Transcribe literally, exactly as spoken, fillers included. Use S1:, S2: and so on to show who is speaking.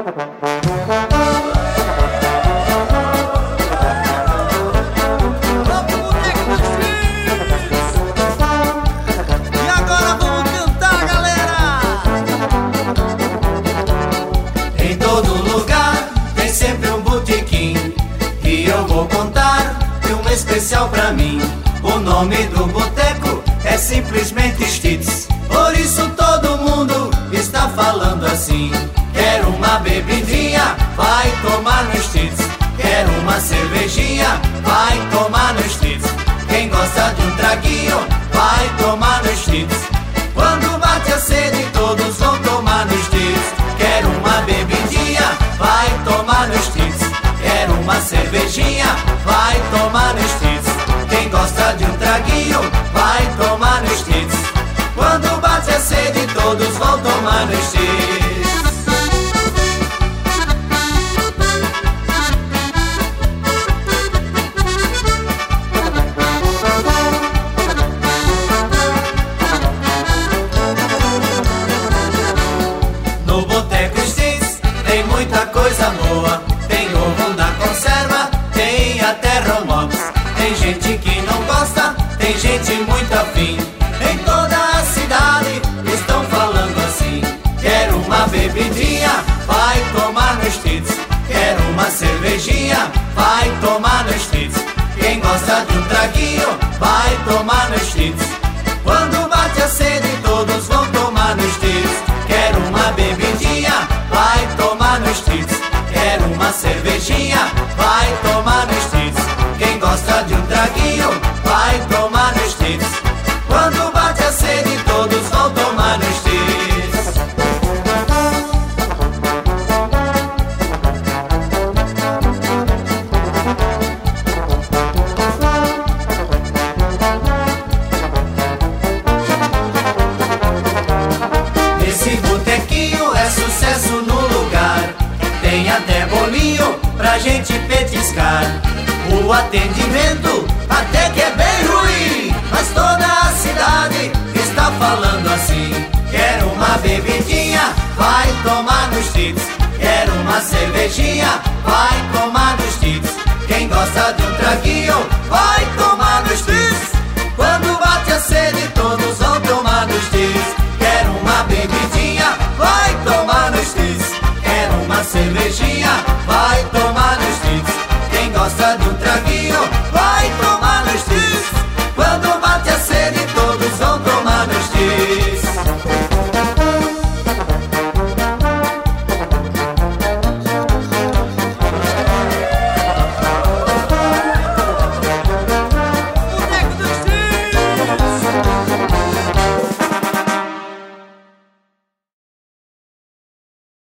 S1: Especial pra mim, o nome do boteco é simplesmente Stitz. Por isso todo mundo está falando assim: quero uma bebidinha, vai tomar no Stitz. Quero uma cervejinha, vai tomar no Stitz. Quem gosta de um traguinho, vai tomar no Stitz. Quando bate a sede, todos vão tomar no Stitz. Quero uma bebidinha, vai tomar no Stitz. Quero uma cervejinha, vai tomar no Stitz. Quem gosta de um traguinho, vai tomar no Stitz. Quando bate a sede, todos vão tomar no Stitz. No boteco Stitz tem muita coisa boa. Tem ovo da conserva, tem até romops. Tem gente que não gosta, tem gente muito afim. Em toda a cidade estão falando assim: quero uma bebidinha, vai tomar no Stitz. Quero uma cervejinha, vai tomar no Stitz. Quem gosta de um traguinho, vai tomar no Stitz. Quando bate a sede, todos vão tomar no Stitz. Quero uma bebidinha, vai tomar no Stitz. Quero uma cervejinha, vai tomar no Stitz. Quem gosta de um traguinho, vai tomar no Stitz. Quando bate a sede, todos vão tomar no Stitz. Esse botequinho é sucesso no lugar. Tem até bolinho pra gente petiscar. O atendimento até que é bem ruim, mas toda a cidade está falando assim: quero uma bebidinha, vai tomar no Stitz. Quero uma cervejinha, vai